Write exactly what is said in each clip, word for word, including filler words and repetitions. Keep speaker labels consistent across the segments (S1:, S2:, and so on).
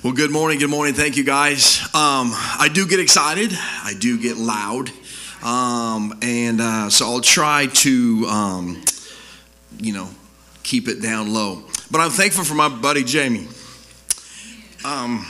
S1: Well, good morning, good morning. Thank you, guys. Um, I do get excited. I do get loud. Um, and uh, so I'll try to, um, you know, keep it down low. But I'm thankful for my buddy, Jamie. Um,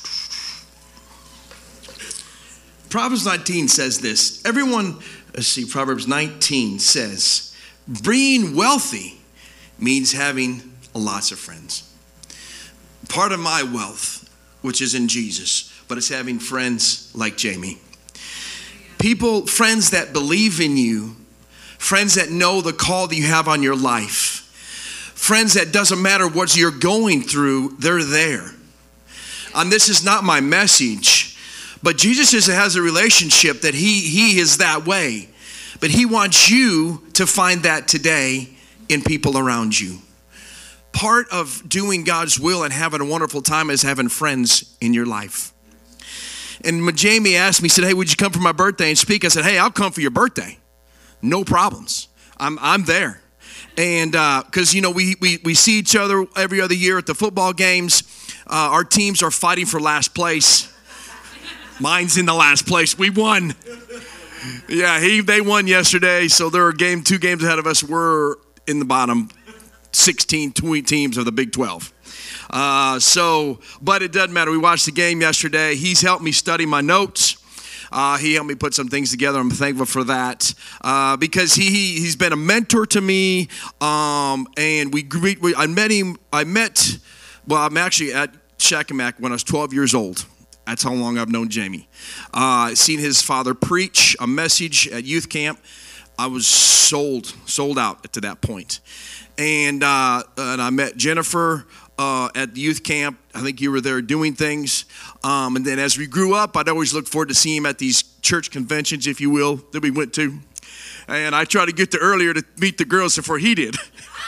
S1: Proverbs nineteen says this. Everyone, let's see, Proverbs nineteen says, being wealthy means having lots of friends. Part of my wealth, which is in Jesus, but it's having friends like Jamie. People, friends that believe in you, friends that know the call that you have on your life, friends that doesn't matter what you're going through, they're there. And this is not my message, but Jesus is, has a relationship that he, he is that way. But he wants you to find that today in people around you. Part of doing God's will and having a wonderful time is having friends in your life. And when Jamie asked me, he said, hey, would you come for my birthday and speak? I said, hey, I'll come for your birthday. No problems. I'm I'm there. And because, uh, you know, we, we, we see each other every other year at the football games. Uh, our teams are fighting for last place. Mine's in the last place. We won. Yeah, he they won yesterday, so there are game two games ahead of us. We're in the bottom sixteen, twenty teams of the Big twelve. Uh, so, but it doesn't matter. We watched the game yesterday. He's helped me study my notes. Uh, he helped me put some things together. I'm thankful for that uh, because he, he he's been a mentor to me. Um, and we, we I met him. I met. Well, I'm actually at Shakamak when I was twelve years old. That's how long I've known Jamie. Uh, seen his father preach a message at youth camp. I was sold, sold out to that point. And, uh, and I met Jennifer uh, at the youth camp. I think you were there doing things. Um, and then as we grew up, I'd always look forward to seeing him at these church conventions, if you will, that we went to. And I tried to get there earlier to meet the girls before he did.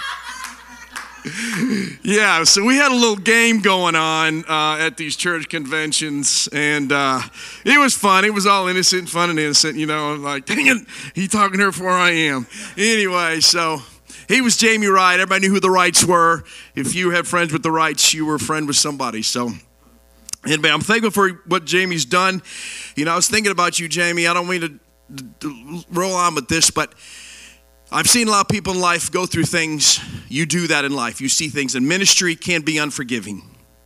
S1: Yeah, so we had a little game going on uh, at these church conventions, and uh, it was fun. It was all innocent, fun and innocent, you know. Like, dang it, he talking to her before I am. Anyway, so he was Jamie Wright. Everybody knew who the Wrights were. If you had friends with the Wrights, you were a friend with somebody. So anyway, I'm thankful for what Jamie's done. You know, I was thinking about you, Jamie. I don't mean to, to roll on with this, but I've seen a lot of people in life go through things. You do that in life. You see things in ministry can be unforgiving.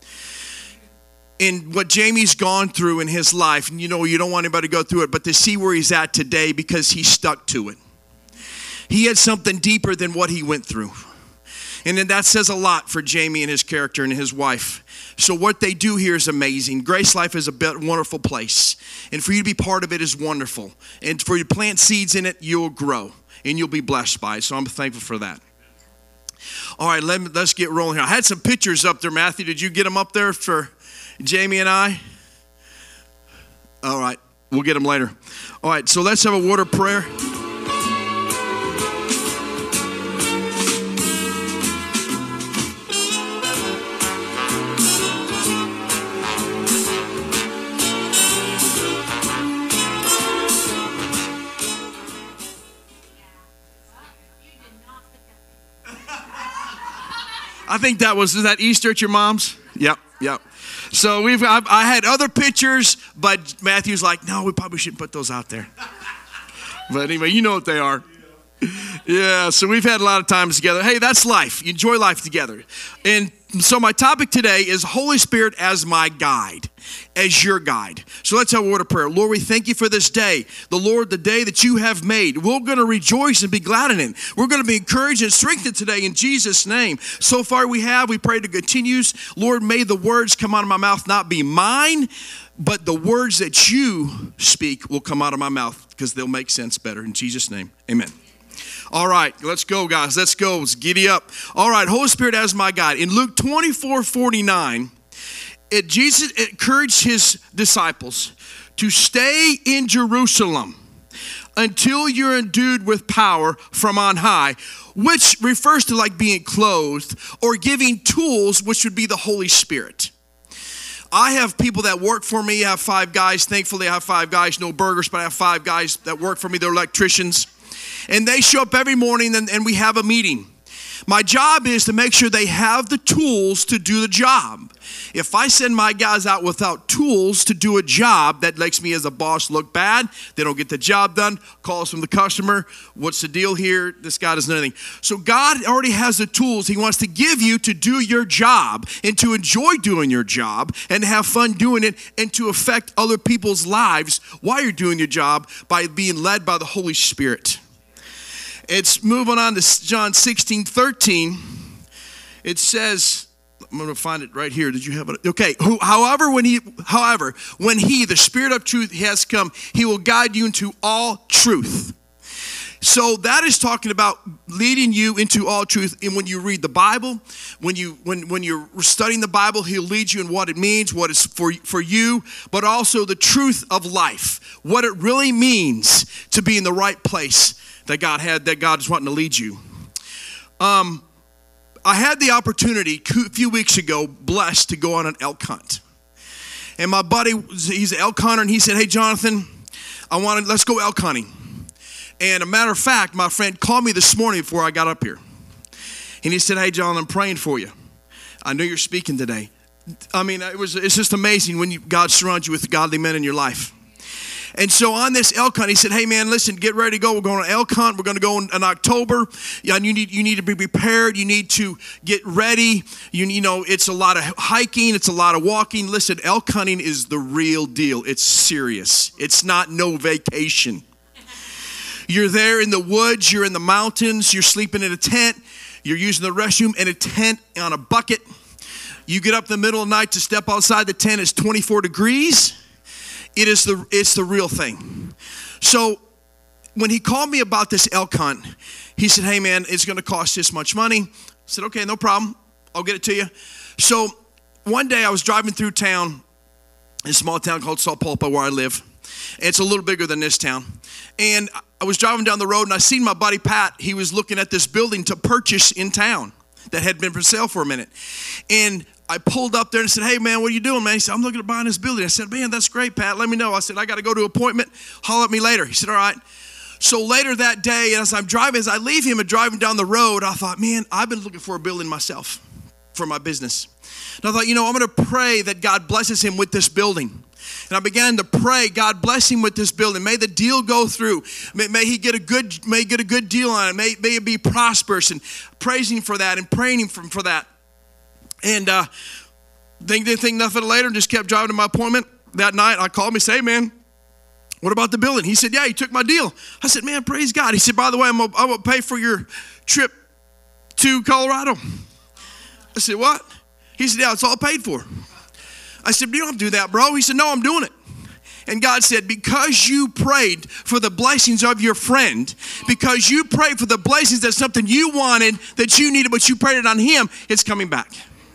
S1: In what Jamie's gone through in his life, and you know, you don't want anybody to go through it, but to see where he's at today because he stuck to it. He had something deeper than what he went through. And then that says a lot for Jamie and his character and his wife. So what they do here is amazing. Grace Life is a wonderful place. And for you to be part of it is wonderful. And for you to plant seeds in it, you'll grow. And you'll be blessed by it. So I'm thankful for that. All right, let me, let's get rolling here. I had some pictures up there, Matthew. Did you get them up there for Jamie and I? All right, we'll get them later. All right, so let's have a word of prayer. I think that was, is that Easter at your mom's? Yep, yep. So we've, I've, I had other pictures, but Matthew's like, no, we probably shouldn't put those out there. But anyway, you know what they are. Yeah, so we've had a lot of times together. Hey, that's life. You enjoy life together. And so my topic today is Holy Spirit as my guide, as your guide. So let's have a word of prayer. Lord, we thank you for this day. The Lord, the day that you have made. We're going to rejoice and be glad in it. We're going to be encouraged and strengthened today in Jesus' name. So far we have, we pray to continues. Lord, may the words come out of my mouth not be mine, but the words that you speak will come out of my mouth because they'll make sense better. In Jesus' name, amen. All right, let's go, guys. Let's go. Let's giddy up. All right, Holy Spirit as my guide. In Luke twenty-four forty-nine, it, Jesus encouraged his disciples to stay in Jerusalem until you're endued with power from on high, which refers to like being clothed or giving tools, which would be the Holy Spirit. I have people that work for me. I have five guys. Thankfully, I have five guys. No burgers, but I have five guys that work for me. They're electricians. And they show up every morning and, and we have a meeting. My job is to make sure they have the tools to do the job. If I send my guys out without tools to do a job, that makes me as a boss look bad. They don't get the job done. Calls from the customer. What's the deal here? This guy doesn't know anything. So God already has the tools He wants to give you to do your job and to enjoy doing your job and have fun doing it and to affect other people's lives while you're doing your job by being led by the Holy Spirit. It's moving on to John sixteen thirteen. It says, I'm going to find it right here. Did you have it? Okay. Who, however, when he, however, when he, the Spirit of truth, has come, He will guide you into all truth. So that is talking about leading you into all truth. And when you read the Bible, when you when when you're studying the Bible, He'll lead you in what it means, what is for for you, but also the truth of life, what it really means to be in the right place that God had, that God is wanting to lead you. Um, I had the opportunity a few weeks ago, blessed, to go on an elk hunt. And my buddy, he's an elk hunter, and he said, hey, Jonathan, I want to, let's go elk hunting. And a matter of fact, my friend called me this morning before I got up here. And he said, hey, John, I'm praying for you. I know you're speaking today. I mean, it was, it's just amazing when you, God surrounds you with godly men in your life. And so on this elk hunt, he said, hey, man, listen, get ready to go. We're going on an elk hunt. We're going to go in, in October. Yeah, and you need you need to be prepared. You need to get ready. You, you know, it's a lot of hiking. It's a lot of walking. Listen, elk hunting is the real deal. It's serious. It's not no vacation. You're there in the woods. You're in the mountains. You're sleeping in a tent. You're using the restroom in a tent on a bucket. You get up in the middle of the night to step outside the tent. It's twenty-four degrees. It is the, it's the real thing. So when he called me about this elk hunt, he said, hey, man, it's going to cost this much money. I said, okay, no problem. I'll get it to you. So one day I was driving through town, in a small town called Sapulpa where I live. It's a little bigger than this town. And I was driving down the road, and I seen my buddy Pat. He was looking at this building to purchase in town that had been for sale for a minute. And I pulled up there and said, hey, man, what are you doing, man? He said, I'm looking at buying this building. I said, man, that's great, Pat. Let me know. I said, I got to go to an appointment. Holler at me later. He said, all right. So later that day, as I'm driving, as I leave him and driving down the road, I thought, man, I've been looking for a building myself for my business. And I thought, you know, I'm going to pray that God blesses him with this building. And I began to pray, God bless him with this building. May the deal go through. May, may he get a good, may get a good deal on it. May, may it be prosperous, and praising for that and praying him for, for that. And uh, didn't think nothing later, and just kept driving to my appointment. That night, I called him and said, hey, man, what about the building? He said, yeah, he took my deal. I said, man, praise God. He said, by the way, I'm going to pay for your trip to Colorado. I said, what? He said, yeah, it's all paid for. I said, you don't have to do that, bro. He said, no, I'm doing it. And God said, because you prayed for the blessings of your friend, because you prayed for the blessings that's something you wanted, that you needed, but you prayed it on him, it's coming back.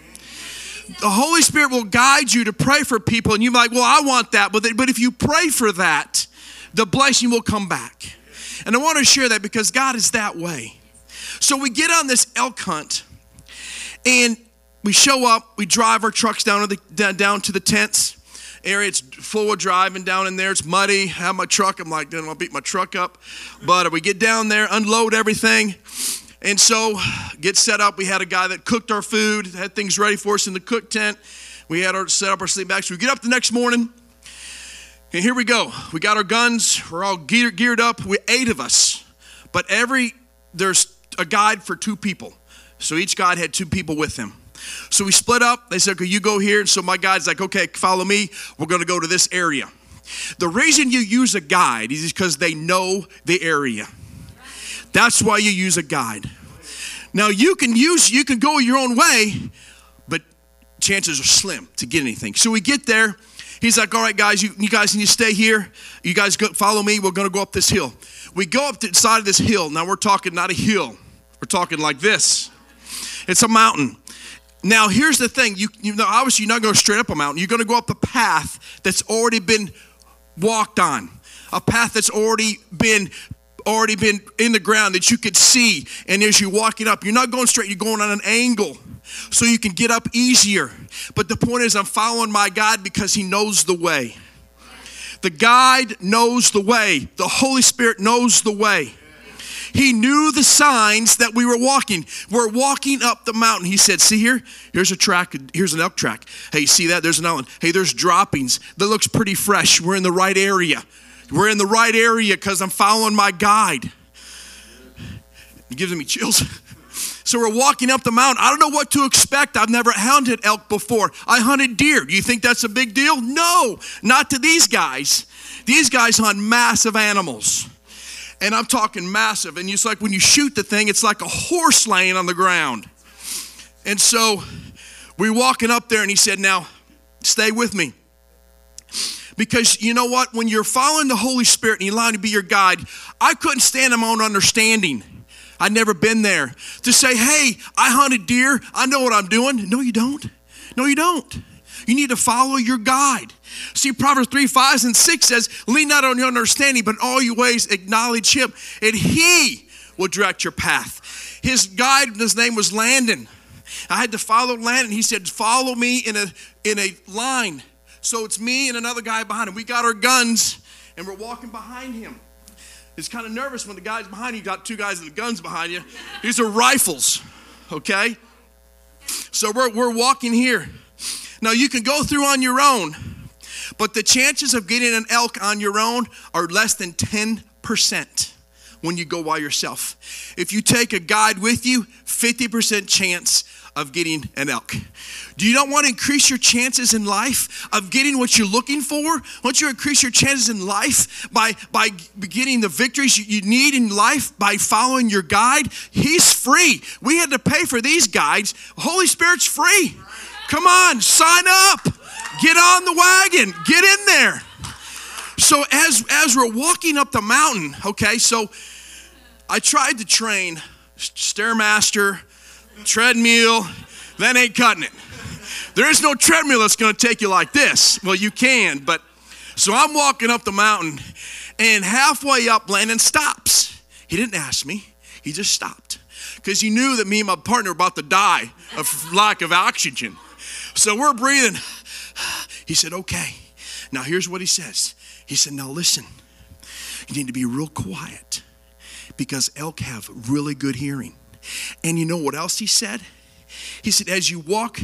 S1: The Holy Spirit will guide you to pray for people, and you're like, well, I want that. But, but if you pray for that, the blessing will come back. And I want to share that because God is that way. So we get on this elk hunt, and we show up, we drive our trucks down to the, down to the tents area. It's full of driving down in there. It's muddy. I have my truck. I'm like, I'll beat my truck up. But we get down there, unload everything. And so get set up. We had a guy that cooked our food, had things ready for us in the cook tent. We had our set up our sleep bags. So we get up the next morning, and here we go. We got our guns. We're all geared, geared up. We're eight of us. But every, there's a guide for two people. So each guide had two people with him. So we split up. They said, okay, you go here. And so my guide's like, okay, follow me. We're going to go to this area. The reason you use a guide is because they know the area. That's why you use a guide. Now you can use, you can go your own way, but chances are slim to get anything. So we get there. He's like, all right, guys, you, you guys need to stay here. You guys go, follow me. We're going to go up this hill. We go up the side of this hill. Now we're talking not a hill. We're talking like this. It's a mountain. Now, here's the thing. You, you know, obviously, you're not going straight up a mountain. You're going to go up a path that's already been walked on, a path that's already been already been in the ground that you could see. And as you're walking up, you're not going straight. You're going on an angle so you can get up easier. But the point is, I'm following my guide because he knows the way. The guide knows the way. The Holy Spirit knows the way. He knew the signs that we were walking. We're walking up the mountain. He said, see here, here's a track, here's an elk track. Hey, see that? There's another one. Hey, there's droppings. That looks pretty fresh. We're in the right area. We're in the right area because I'm following my guide. It gives me chills. So we're walking up the mountain. I don't know what to expect. I've never hunted elk before. I hunted deer. Do you think that's a big deal? No, not to these guys. These guys hunt massive animals. And I'm talking massive. And it's like when you shoot the thing, it's like a horse laying on the ground. And so we're walking up there and he said, now, stay with me. Because you know what? When you're following the Holy Spirit and you allow him to be your guide, I couldn't stand my own understanding. I'd never been there. To say, hey, I hunted deer. I know what I'm doing. No, you don't. No, you don't. You need to follow your guide. See, Proverbs three, five, and six says, lean not on your understanding, but in all your ways acknowledge him, and he will direct your path. His guide, his name was Landon. I had to follow Landon. He said, follow me in a, in a line. So it's me and another guy behind him. We got our guns, and we're walking behind him. It's kind of nervous when the guy's behind you. You got two guys with the guns behind you. These are rifles, okay? So we're, we're walking here. Now, you can go through on your own, but the chances of getting an elk on your own are less than ten percent when you go by yourself. If you take a guide with you, fifty percent chance of getting an elk. Do you not want to increase your chances in life of getting what you're looking for? Don't you increase your chances in life by, by getting the victories you need in life by following your guide? He's free. We had to pay for these guides. Holy Spirit's free. Come on, sign up. Get on the wagon. Get in there. So as, as we're walking up the mountain, okay, so I tried to train Stairmaster, treadmill, that ain't cutting it. There is no treadmill that's going to take you like this. Well, you can, but so I'm walking up the mountain, and halfway up, Landon stops. He didn't ask me. He just stopped because he knew that me and my partner were about to die of lack of oxygen. So we're breathing. He said, okay. Now here's what he says. He said, now listen, you need to be real quiet because elk have really good hearing. And you know what else he said? He said, as you walk,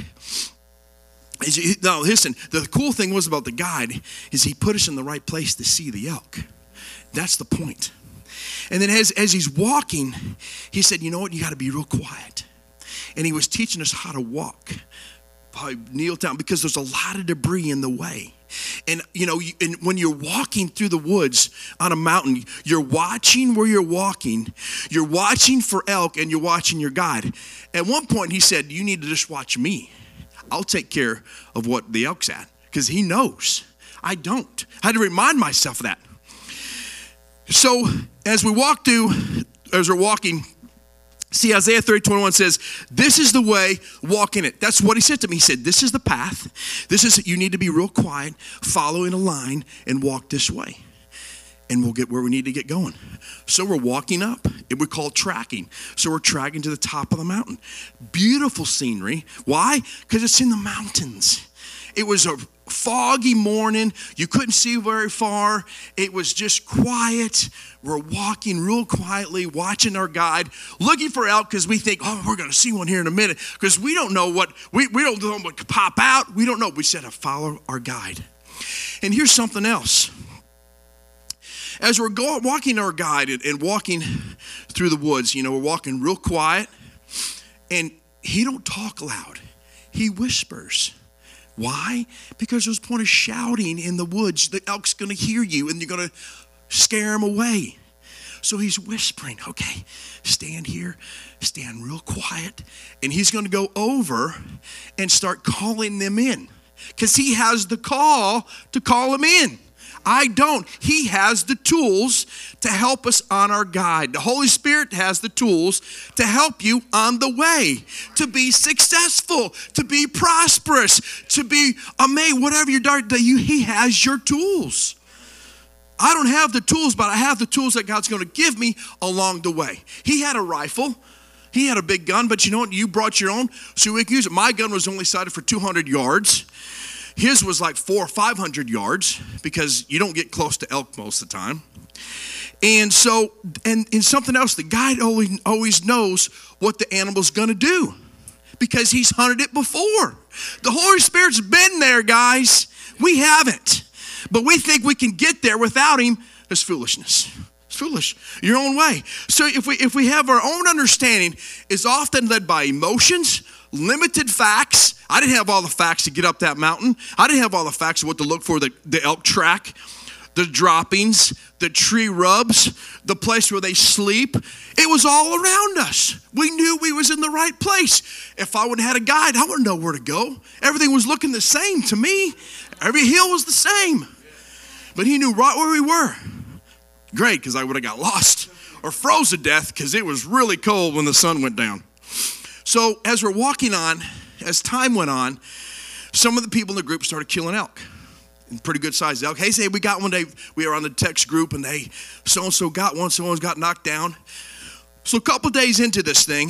S1: as you, now listen, the cool thing was about the guide is he put us in the right place to see the elk. That's the point. And then as, as he's walking, he said, you know what, you got to be real quiet. And he was teaching us how to walk. Probably kneel down because there's a lot of debris in the way. And you know, you, and when you're walking through the woods on a mountain, you're watching where you're walking, you're watching for elk, and you're watching your guide. At one point, he said, you need to just watch me. I'll take care of what the elk's at because he knows. I don't. I had to remind myself of that. So as we walk through, as we're walking, see, Isaiah thirty, twenty-one says, this is the way, walk in it. That's what he said to me. He said, this is the path. This is, you need to be real quiet, follow in a line, and walk this way. And we'll get where we need to get going. So we're walking up. It we call tracking. So we're tracking to the top of the mountain. Beautiful scenery. Why? Because it's in the mountains. It was a foggy morning. You couldn't see very far. It was just quiet. We're walking real quietly, watching our guide, looking for elk because we think, oh, we're going to see one here in a minute. Because we don't know what, we, we don't know what could pop out. We don't know. We said to follow our guide. And here's something else. As we're going, walking our guide and, and walking through the woods, you know, we're walking real quiet. And he don't talk loud. He whispers. Why? Because there's a point of shouting in the woods. The elk's going to hear you and you're going to scare him away. So he's whispering, okay, stand here, stand real quiet. And he's going to go over and start calling them in because he has the call to call them in. I don't. He has the tools to help us on our guide. The Holy Spirit has the tools to help you on the way, to be successful, to be prosperous, to be amazed, whatever you're doing, he has your tools. I don't have the tools, but I have the tools that God's going to give me along the way. He had a rifle. He had a big gun, but you know what? You brought your own, so we can use it. My gun was only sighted for two hundred yards. His was like four or five hundred yards because you don't get close to elk most of the time. And so, and, and something else, the guide always, always knows what the animal's going to do because he's hunted it before. The Holy Spirit's been there, guys. We haven't. But we think we can get there without him. It's foolishness. It's foolish. Your own way. So if we if we have our own understanding, it's often led by emotions, limited facts. I didn't have all the facts to get up that mountain. I didn't have all the facts of what to look for, the, the elk track, the droppings, the tree rubs, the place where they sleep. It was all around us. We knew we was in the right place. If I would have had a guide, I wouldn't know where to go. Everything was looking the same to me. Every hill was the same. But he knew right where we were. Great, because I would have got lost or froze to death because it was really cold when the sun went down. So as we're walking on, as time went on, some of the people in the group started killing elk. Pretty good sized elk. Hey, say we got one day, we were on the text group and they, so-and-so got one, someone's got knocked down. So a couple days into this thing,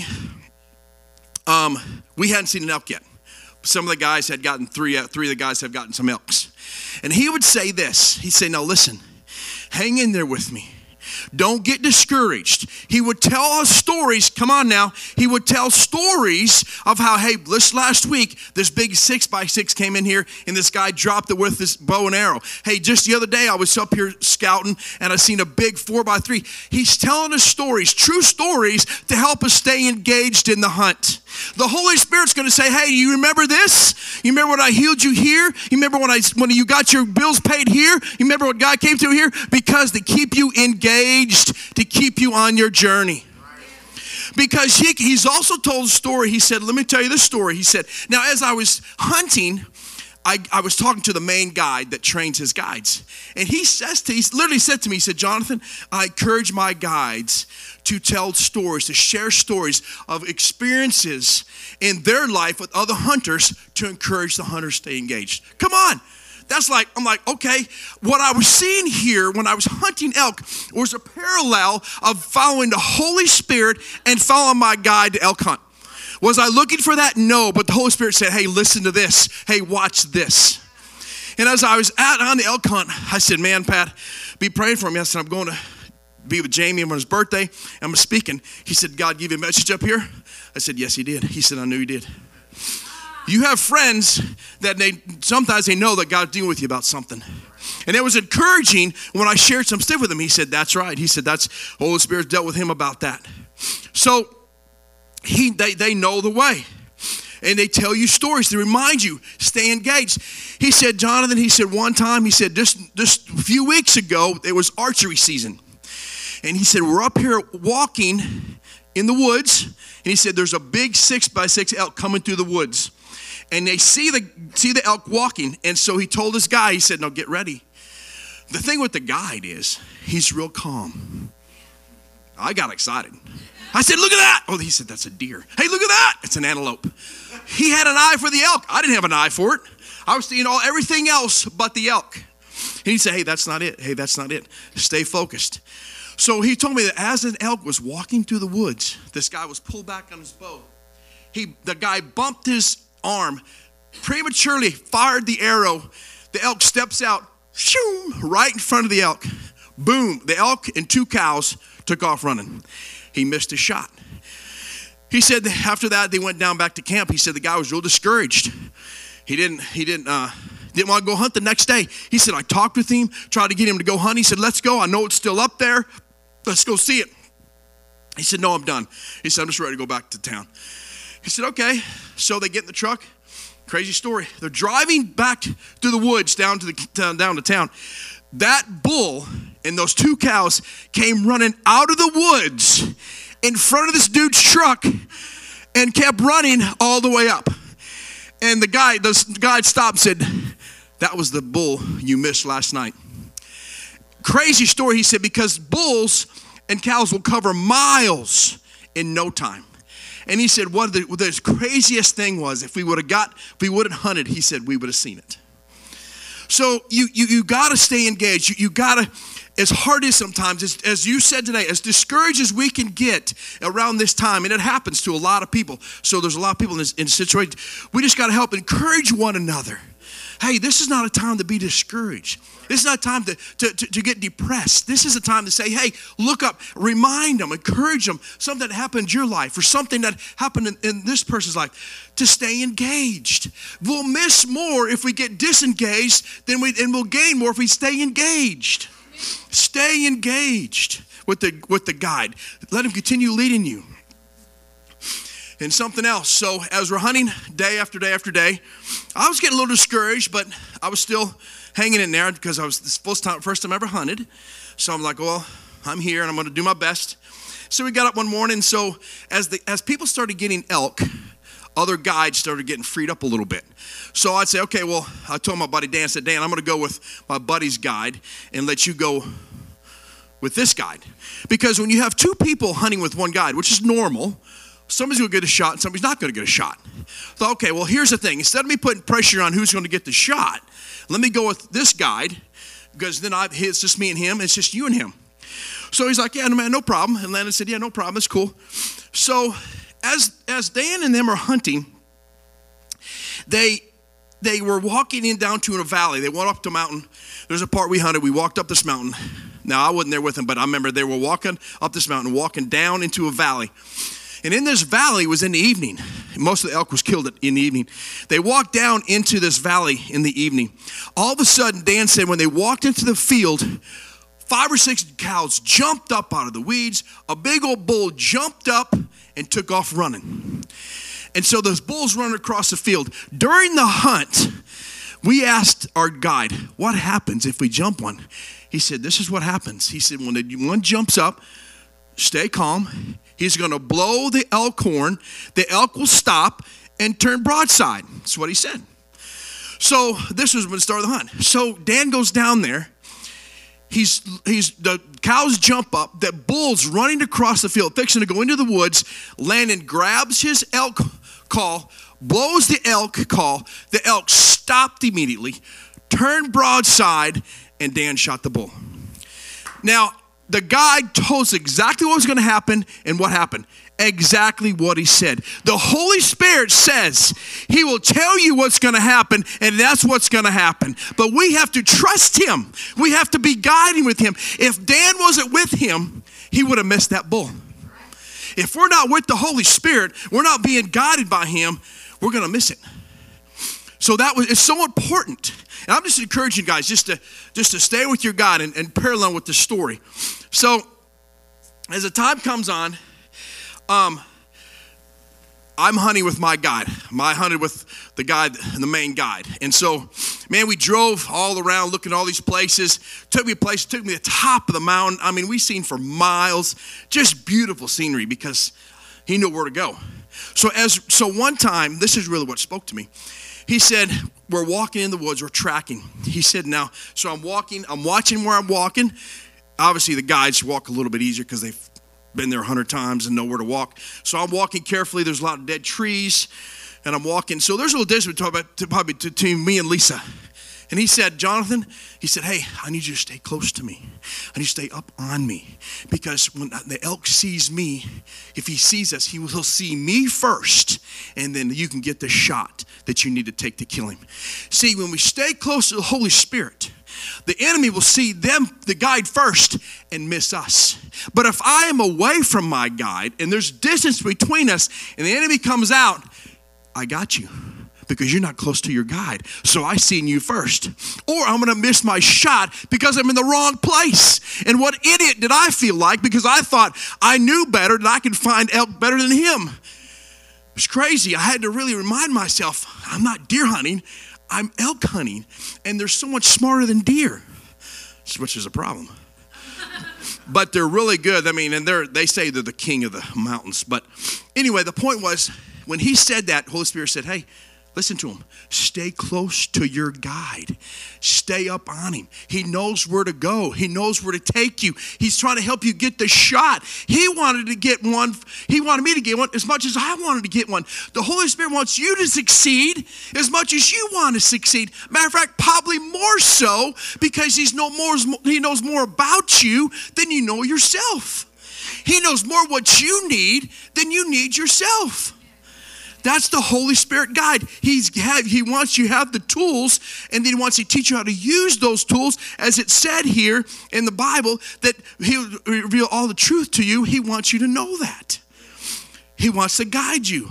S1: um, we hadn't seen an elk yet. Some of the guys had gotten, three, uh, three of the guys have gotten some elks. And he would say this, he'd say, now listen, hang in there with me. Don't get discouraged. He would tell us stories. Come on now. He would tell stories of how, hey, this last week, this big six by six came in here and this guy dropped it with this bow and arrow. Hey, just the other day I was up here scouting and I seen a big four by three. He's telling us stories, true stories to help us stay engaged in the hunt. The Holy Spirit's going to say, hey, you remember this? You remember when I healed you here? You remember when I when you got your bills paid here? You remember when God came through here? Because to keep you engaged, to keep you on your journey. Because he, he's also told a story. He said, let me tell you this story. He said, now as I was hunting, I, I was talking to the main guide that trains his guides. And he says to, he literally said to me, he said, Jonathan, I encourage my guides to tell stories, to share stories of experiences in their life with other hunters to encourage the hunters to stay engaged. Come on. That's like, I'm like, okay, what I was seeing here when I was hunting elk was a parallel of following the Holy Spirit and following my guide to elk hunt. Was I looking for that? No, but the Holy Spirit said, hey, listen to this. Hey, watch this. And as I was out on the elk hunt, I said, man, Pat, be praying for me. I said, I'm going to be with Jamie on his birthday. I'm speaking. He said, God give you a message up here? I said, yes, he did. He said, I knew he did. You have friends that they sometimes they know that God's dealing with you about something. And it was encouraging when I shared some stuff with him. He said, that's right. He said, that's Holy Spirit dealt with him about that. So he they, they know the way. And they tell you stories to remind you, stay engaged. He said, Jonathan, he said one time, he said, just, just a few weeks ago, it was archery season. And he said, we're up here walking in the woods. And he said, there's a big six by six elk coming through the woods. And they see the see the elk walking. And so he told this guy, he said, no, get ready. The thing with the guide is, he's real calm. I got excited. I said, look at that. Oh, he said, that's a deer. Hey, look at that. It's an antelope. He had an eye for the elk. I didn't have an eye for it. I was seeing all everything else but the elk. And he said, hey, that's not it. Hey, that's not it. Stay focused. So he told me that as an elk was walking through the woods, this guy was pulled back on his bow. He, the guy bumped his arm, prematurely fired the arrow. The elk steps out, shoo, right in front of the elk. Boom, the elk and two cows took off running. He missed his shot. He said that after that, they went down back to camp. He said the guy was real discouraged. He didn't, he didn't, uh, didn't want to go hunt the next day. He said, I talked with him, tried to get him to go hunt. He said, let's go. I know it's still up there. Let's go see it. He said, no, I'm done. He said, I'm just ready to go back to town. He said, okay. So they get in the truck. Crazy story. They're driving back through the woods down to the down to town. That bull and those two cows came running out of the woods in front of this dude's truck and kept running all the way up. And the guy, the guy stopped and said, that was the bull you missed last night. Crazy story, he said, because bulls and cows will cover miles in no time. And he said, what the, the craziest thing was, if we would have got, if we would have hunted, he said, we would have seen it. So you you, you got to stay engaged. You, you got to, as hard as sometimes, as, as you said today, as discouraged as we can get around this time, and it happens to a lot of people. So there's a lot of people in this in situation. We just got to help encourage one another Hey, this is not a time to be discouraged. This is not a time to, to, to, to get depressed. This is a time to say, hey, look up, remind them, encourage them, something that happened in your life or something that happened in, in this person's life, to stay engaged. We'll miss more if we get disengaged than we, and we'll gain more if we stay engaged. Stay engaged with the, with the guide. Let him continue leading you. And something else. So as we're hunting day after day after day, I was getting a little discouraged, but I was still hanging in there because I was the first time, first time I ever hunted. So I'm like, well, I'm here and I'm going to do my best. So we got up one morning. So as the as people started getting elk, other guides started getting freed up a little bit. So I'd say, okay, well, I told my buddy Dan, I said, Dan, I'm going to go with my buddy's guide and let you go with this guide. Because when you have two people hunting with one guide, which is normal, somebody's going to get a shot and somebody's not going to get a shot. So, okay, well, here's the thing. Instead of me putting pressure on who's going to get the shot, let me go with this guide, because then I, it's just me and him. It's just you and him. So he's like, yeah, no, man, no problem. And Landon said, yeah, no problem. It's cool. So as as Dan and them are hunting, they they were walking in down to a valley. They went up the mountain. There's a part we hunted. We walked up this mountain. Now, I wasn't there with them, but I remember they were walking up this mountain, walking down into a valley. And in this valley was in the evening. Most of the elk was killed in the evening. They walked down into this valley in the evening. All of a sudden, Dan said, when they walked into the field, five or six cows jumped up out of the weeds. A big old bull jumped up and took off running. And so those bulls running across the field. During the hunt, we asked our guide, what happens if we jump one? He said, this is what happens. He said, when the one jumps up, stay calm. He's going to blow the elk horn. The elk will stop and turn broadside. That's what he said. So this was when it started the hunt. So Dan goes down there. He's he's the cows jump up. The bull's running across the field, fixing to go into the woods. Landon grabs his elk call, blows the elk call. The elk stopped immediately, turned broadside, and Dan shot the bull. Now, the guide told us exactly what was going to happen and what happened. Exactly what he said. The Holy Spirit says he will tell you what's going to happen, and that's what's going to happen. But we have to trust him. We have to be guiding with him. If Dan wasn't with him, he would have missed that bull. If we're not with the Holy Spirit, we're not being guided by him, we're going to miss it. So that was, it's so important. And I'm just encouraging you guys just to just to stay with your God and, and parallel with the story. So as the time comes on, um, I'm hunting with my guide. I hunted with the guide, the main guide. And so, man, we drove all around looking at all these places. Took me a place, took me to the top of the mountain. I mean, we seen for miles, just beautiful scenery because he knew where to go. So as so one time, this is really what spoke to me. He said, we're walking in the woods, we're tracking. He said, now, so I'm walking, I'm watching where I'm walking. Obviously, the guides walk a little bit easier because they've been there a hundred times and know where to walk. So I'm walking carefully. There's a lot of dead trees, and I'm walking. So there's a little distance probably between me and Lisa. And he said, Jonathan, he said, hey, I need you to stay close to me. I need you to stay up on me. Because when the elk sees me, if he sees us, he will he'll see me first. And then you can get the shot that you need to take to kill him. See, when we stay close to the Holy Spirit, the enemy will see them, the guide first, and miss us. But if I am away from my guide, and there's distance between us, and the enemy comes out, I got you. Because you're not close to your guide. So I seen you first. Or I'm going to miss my shot because I'm in the wrong place. And what idiot did I feel like because I thought I knew better that I could find elk better than him. It was crazy. I had to really remind myself, I'm not deer hunting, I'm elk hunting. And they're so much smarter than deer, which is a problem. But they're really good. I mean, and they're they say they're the king of the mountains. But anyway, the point was, when he said that, Holy Spirit said, hey, listen to him. Stay close to your guide. Stay up on him. He knows where to go. He knows where to take you. He's trying to help you get the shot. He wanted to get one. He wanted me to get one as much as I wanted to get one. The Holy Spirit wants you to succeed as much as you want to succeed. Matter of fact, probably more so because he's no more, he knows more about you than you know yourself. He knows more what you need than you need yourself. That's the Holy Spirit guide. He's He wants you to have the tools, and then he wants to teach you how to use those tools. As it said here in the Bible, that he'll reveal all the truth to you. He wants you to know that. He wants to guide you.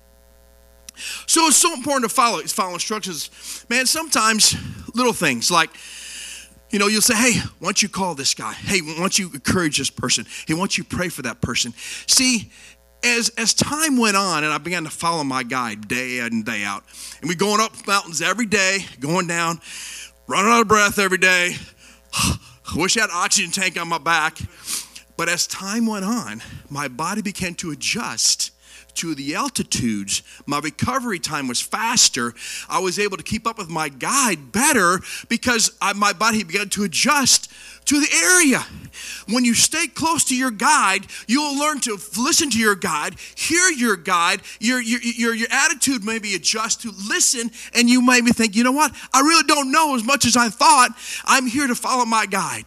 S1: So it's so important to follow, follow instructions. Man, sometimes little things like, you know, you'll say, hey, why don't you call this guy? Hey, why don't you encourage this person? Hey, why don't you pray for that person? See, as as time went on and I began to follow my guide day in and day out, and we going up mountains every day, going down, running out of breath every day. I wish I had an oxygen tank on my back. But as time went on, my body began to adjust to the altitudes. My recovery time was faster. I was able to keep up with my guide better because I, my body began to adjust to the area. When you stay close to your guide, you'll learn to listen to your guide, hear your guide. Your, your, your, your attitude may be adjust to listen, and you may be think, you know what? I really don't know as much as I thought. I'm here to follow my guide.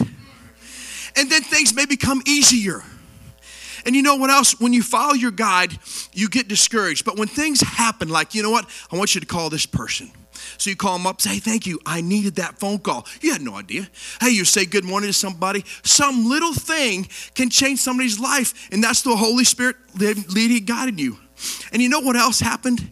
S1: And then things may become easier. And you know what else? When you follow your guide, you get discouraged. But when things happen, like, you know what? I want you to call this person. So you call them up, say, hey, thank you. I needed that phone call. You had no idea. Hey, you say good morning to somebody. Some little thing can change somebody's life. And that's the Holy Spirit leading, guiding you. And you know what else happened?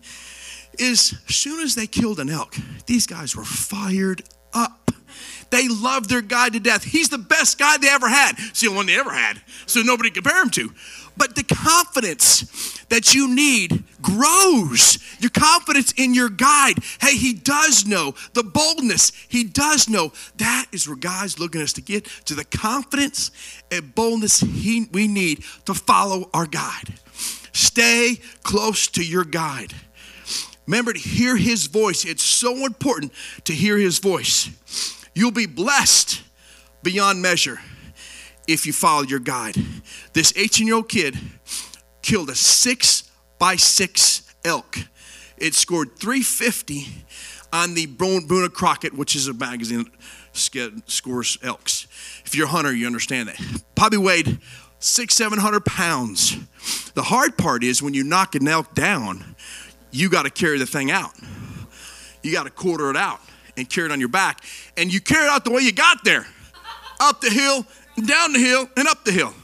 S1: Is as soon as they killed an elk, these guys were fired up. They loved their guide to death. He's the best guide they ever had. It's the only one they ever had, so nobody can compare him to. But the confidence that you need grows. Your confidence in your guide. Hey, he does know. The boldness, he does know. That is where God's looking us to get to the confidence and boldness he, we need to follow our guide. Stay close to your guide. Remember to hear his voice. It's so important to hear his voice. You'll be blessed beyond measure if you follow your guide. This eighteen-year-old kid killed a six by six elk. It scored three fifty on the Boone and Crockett, which is a magazine that scores elks. If you're a hunter, you understand that. Probably weighed six, seven hundred pounds. The hard part is when you knock an elk down, you got to carry the thing out. You got to quarter it out and carry it on your back. And you carry it out the way you got there. Up the hill, down the hill, and up the hill.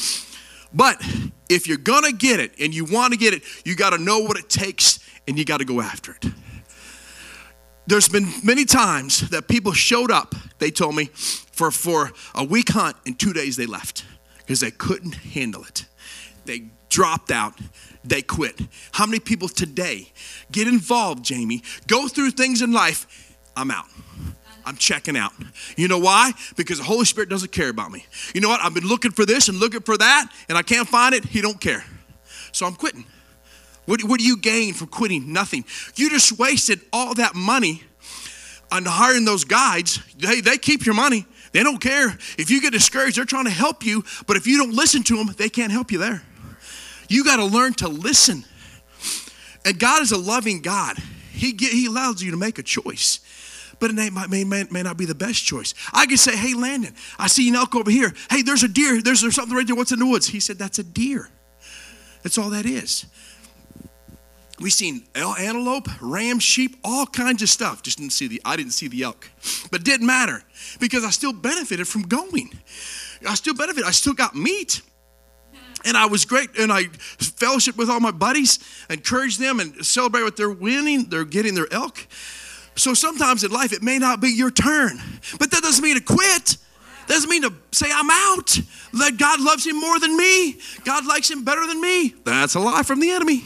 S1: But if you're going to get it and you want to get it, you got to know what it takes and you got to go after it. There's been many times that people showed up, they told me, for, for a week hunt, and two days they left because they couldn't handle it. They dropped out. They quit. How many people today get involved, Jamie, go through things in life? I'm out. I'm checking out. You know why? Because the Holy Spirit doesn't care about me. You know what? I've been looking for this and looking for that, and I can't find it. He don't care. So I'm quitting. What, what do you gain from quitting? Nothing. You just wasted all that money on hiring those guides. They, they keep your money. They don't care. If you get discouraged, they're trying to help you, but if you don't listen to them, they can't help you there. You got to learn to listen. And God is a loving God. He, he allows you to make a choice. But it may, may, may, may not be the best choice. I could say, hey, Landon, I see an elk over here. Hey, there's a deer. There's, there's something right there. What's in the woods? He said, that's a deer. That's all that is. We've seen antelope, ram, sheep, all kinds of stuff. Just didn't see the, I didn't see the elk. But it didn't matter because I still benefited from going. I still benefited. I still got meat. And I was great, and I fellowship with all my buddies, encouraged them, and celebrate what they're winning. They're getting their elk. So sometimes in life, it may not be your turn. But that doesn't mean to quit. That doesn't mean to say, I'm out. That God loves him more than me. God likes him better than me. That's a lie from the enemy.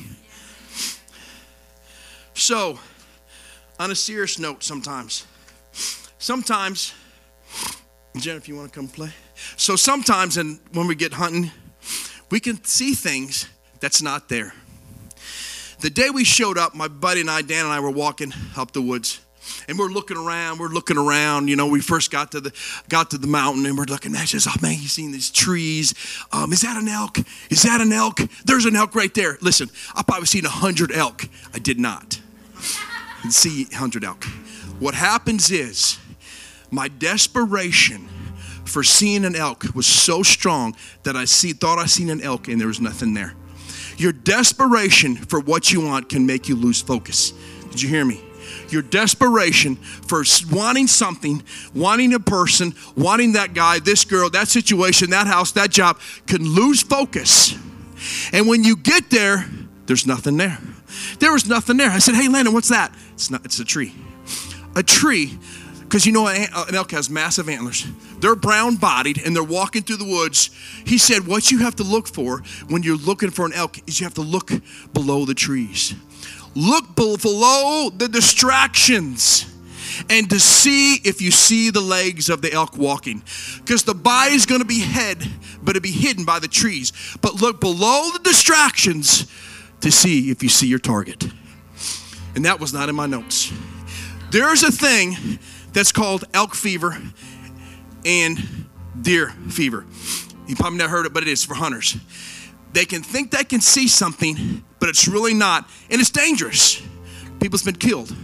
S1: So, on a serious note sometimes, sometimes, Jen, if you want to come play. So sometimes and when we get hunting, we can see things that's not there. The day we showed up, my buddy and I, Dan and I, were walking up the woods. And we're looking around, we're looking around. You know, we first got to the got to the mountain and we're looking, that's just amazing, these trees. Um, is that an elk? Is that an elk? There's an elk right there. Listen, I've probably seen a hundred elk. I did not see a hundred elk. What happens is my desperation for seeing an elk was so strong that I see, thought I seen an elk and there was nothing there. Your desperation for what you want can make you lose focus. Did you hear me? Your desperation for wanting something, wanting a person, wanting that guy, this girl, that situation, that house, that job, can lose focus. And when you get there, there's nothing there. There was nothing there. I said, hey, Landon, what's that? It's not. It's a tree. A tree, because you know an elk has massive antlers. They're brown-bodied, and they're walking through the woods. He said, what you have to look for when you're looking for an elk is you have to look below the trees. Look below the distractions and to see if you see the legs of the elk walking. Because the body is going to be head, but it'll be hidden by the trees. But look below the distractions to see if you see your target. And that was not in my notes. There's a thing that's called elk fever and deer fever. You probably never heard it, but it is for hunters. They can think they can see something, but it's really not, and it's dangerous. People's been killed.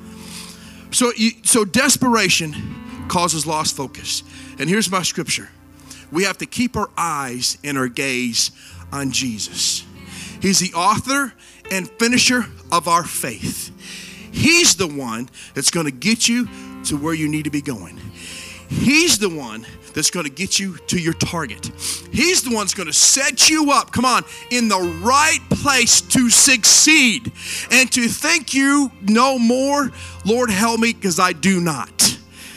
S1: So, you, so desperation causes lost focus. And here's my scripture. We have to keep our eyes and our gaze on Jesus. He's the author and finisher of our faith. He's the one that's going to get you to where you need to be going. He's the one that's going to get you to your target. He's the one that's going to set you up, come on, in the right place to succeed and to think you know more. Lord, help me, because I do not.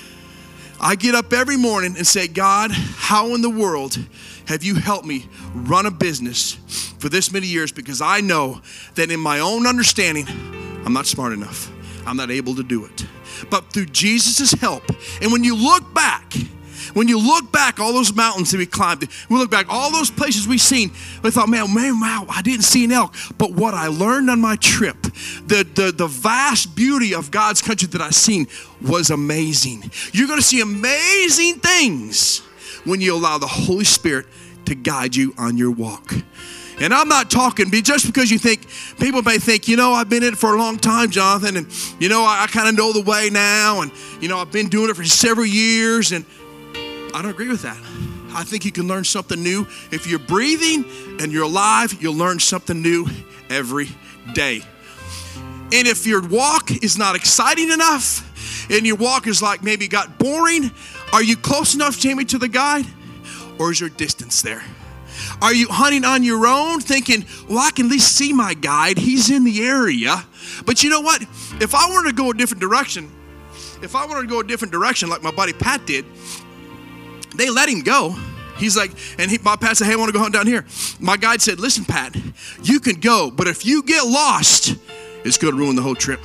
S1: I get up every morning and say, God, how in the world have you helped me run a business for this many years? Because I know that in my own understanding, I'm not smart enough. I'm not able to do it. But through Jesus' help, and when you look back, when you look back, all those mountains that we climbed, we look back, all those places we've seen, we thought, man, man, wow, I didn't see an elk. But what I learned on my trip, the, the, the vast beauty of God's country that I've seen was amazing. You're going to see amazing things when you allow the Holy Spirit to guide you on your walk. And I'm not talking, just because you think, people may think, you know, I've been in it for a long time, Jonathan, and, you know, I, I kind of know the way now, and, you know, I've been doing it for several years, and I don't agree with that. I think you can learn something new. If you're breathing and you're alive, you'll learn something new every day. And if your walk is not exciting enough, and your walk is like maybe got boring, are you close enough, Jamie, to the guide? Or is there distance there? Are you hunting on your own thinking, well, I can at least see my guide. He's in the area. But you know what? If I wanted to go a different direction, if I wanted to go a different direction like my buddy Pat did, they let him go. He's like, and he, my Pat said, hey, I want to go hunt down here. My guide said, listen, Pat, you can go, but if you get lost, it's going to ruin the whole trip.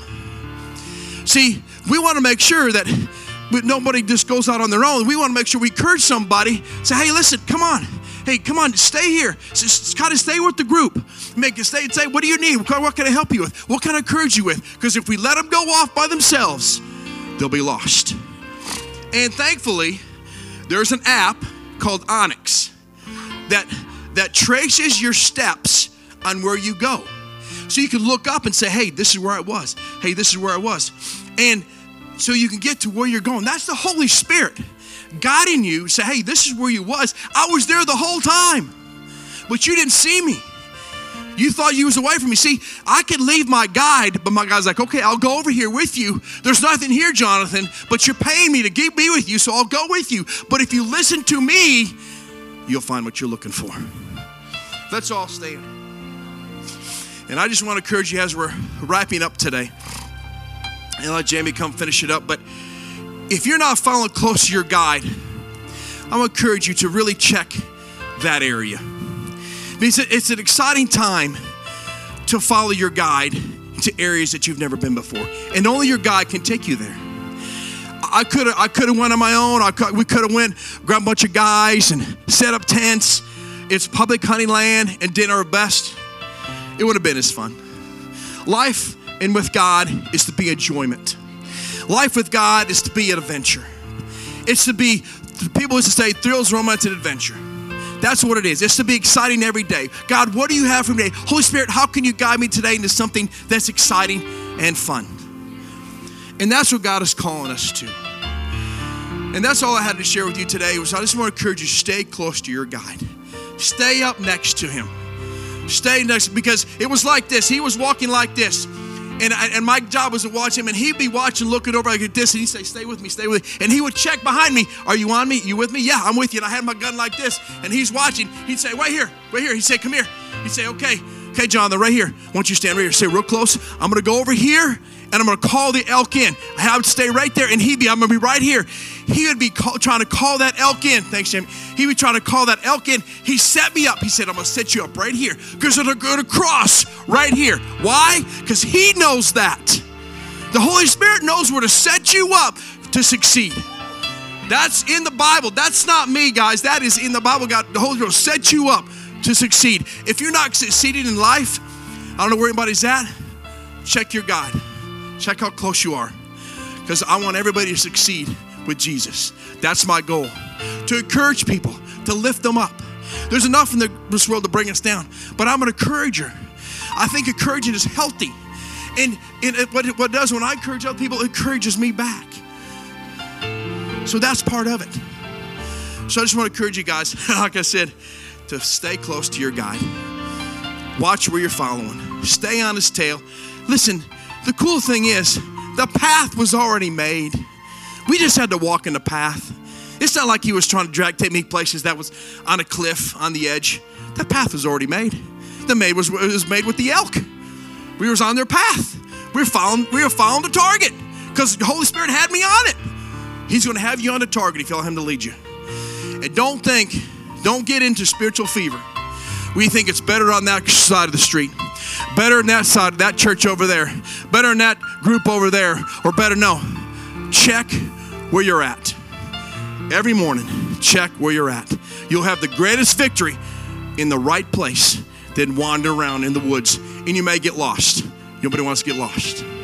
S1: See, we want to make sure that nobody just goes out on their own. We want to make sure we encourage somebody. Say, hey, listen, come on. Hey, come on, stay here. Just kind of stay with the group. Make it stay. Say, what do you need? What can I help you with? What can I encourage you with? Because if we let them go off by themselves, they'll be lost. And thankfully, there's an app called Onyx that that traces your steps on where you go. So you can look up and say, hey, this is where I was. Hey, this is where I was. And so you can get to where you're going. That's the Holy Spirit guiding you. Say, hey, this is where you was. I was there the whole time, but you didn't see me. You thought you was away from me. See, I could leave my guide, but my guide's like, okay, I'll go over here with you. There's nothing here, Jonathan, but you're paying me to keep me with you, so I'll go with you. But if you listen to me, you'll find what you're looking for. Let's all stand. And I just want to encourage you as we're wrapping up today, and let Jamie come finish it up. But if you're not following close to your guide, I'm going to encourage you to really check that area. Because it's an exciting time to follow your guide to areas that you've never been before. And only your guide can take you there. I could have I could have went on my own. I could, we could have went, grabbed a bunch of guys and set up tents. It's public hunting land and did our best. It would have been as fun. Life and with God is to be enjoyment. Life with God is to be an adventure. It's to be, people used to say, thrills, romance, and adventure. That's what it is. It's to be exciting every day. God, what do you have for me today? Holy Spirit, how can you guide me today into something that's exciting and fun? And that's what God is calling us to. And that's all I had to share with you today. Was I just want to encourage you, stay close to your guide. Stay up next to him. Stay next, because it was like this. He was walking like this. And, I, and my job was to watch him, and he'd be watching, looking over like this, and he'd say, stay with me, stay with me. And he would check behind me. Are you on me? You with me? Yeah, I'm with you. And I had my gun like this, and he's watching. He'd say, right here, right here. He'd say, come here. He'd say, okay, okay, John, they're right here. I want you to stand right here. Say real close. I'm going to go over here, and I'm going to call the elk in. I would stay right there, and he'd be, I'm going to be right here. He would be call, trying to call that elk in. Thanks, Jamie. He would be trying to call that elk in. He set me up. He said, I'm going to set you up right here, because they're going to cross right here. Why? Because he knows that. The Holy Spirit knows where to set you up to succeed. That's in the Bible. That's not me, guys. That is in the Bible. God, the Holy Spirit will set you up to succeed. If you're not succeeding in life, I don't know where anybody's at, check your God. Check how close you are. Because I want everybody to succeed with Jesus. That's my goal. To encourage people, to lift them up. There's enough in the, this world to bring us down. But I'm an encourager. I think encouraging is healthy. And, and it, what, it, what it does when I encourage other people, it encourages me back. So that's part of it. So I just want to encourage you guys, like I said, to stay close to your guide. Watch where you're following. Stay on his tail. Listen, the cool thing is, the path was already made. We just had to walk in the path. It's not like he was trying to drag, take me places that was on a cliff, on the edge. That path was already made. The made was, was made with the elk. We was on their path. We were following, we were following the target because the Holy Spirit had me on it. He's going to have you on the target if you allow him to lead you. And don't think, don't get into spiritual fever. We think it's better on that side of the street. Better than that side, that church over there. Better than that group over there. Or better, no. Check where you're at. Every morning, check where you're at. You'll have the greatest victory in the right place than wander around in the woods. And you may get lost. Nobody wants to get lost.